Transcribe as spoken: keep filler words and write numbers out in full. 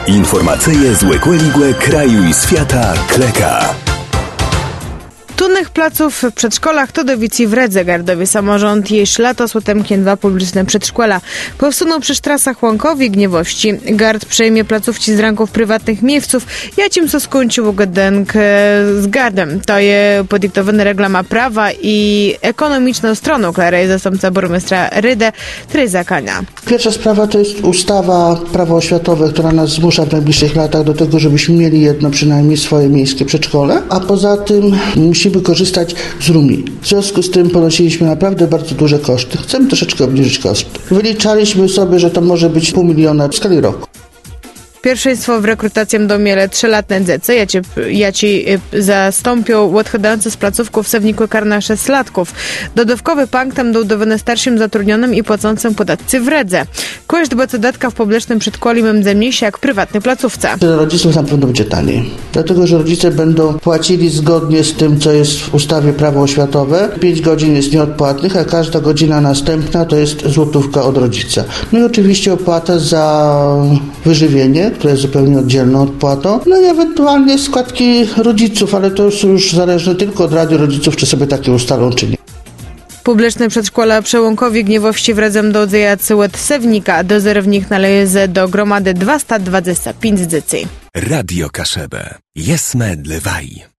Informacje z Łekłe kraju i świata Kleka. Tunnych placów w przedszkolach to do wici w Redze. Gardowy samorząd jeść lato słotemkiem dwa publiczne przedszkola. Powsunął przy trasach Łąkowi Gniewości. Gard przejmie placówki z ranków prywatnych miejsców. Ja cim so skończył gadenk z Gardem. To je podyktowane reglama prawa i ekonomiczną stroną, która jest zastępca burmistrza Rydę, Tryza Kania. Pierwsza sprawa to jest ustawa prawo oświatowe, która nas zmusza w najbliższych latach do tego, żebyśmy mieli jedno przynajmniej swoje miejskie przedszkole, a poza tym musimy korzystać z Rumi. W związku z tym ponosiliśmy naprawdę bardzo duże koszty. Chcemy troszeczkę obniżyć koszty. Wyliczaliśmy sobie, że to może być pół miliona w skali roku. Pierwszeństwo w rekrutację do miele trzylatne dzieci. Ja ci, ja ci zastąpią odchodzące z placówków sewniku karna szestlatków. Dodatkowy punkt tam dodawany starszym zatrudnionym i płacącym podatcy w Redze. Koszt pracodatka w publicznym przedszkolu będzie mniejszy jak w prywatnej placówce. Rodzicom na pewno będzie taniej. Dlatego, że rodzice będą płacili zgodnie z tym, co jest w ustawie prawo oświatowe. Pięć godzin jest nieodpłatnych, a każda godzina następna to jest złotówka od rodzica. No i oczywiście opłata za wyżywienie, która jest zupełnie oddzielną odpłatą, no i ewentualnie składki rodziców, ale to już zależne tylko od Rady Rodziców, czy sobie takie ustalą, czy nie. Publiczne przedszkola przy Łąkowi Gniewości w Redzem do dzejacy od Sewnika. Dozor w nich należy do gromady dwieście dwadzieścia pięć dzieci. Radio Kaszebę. Jesme dlewaj.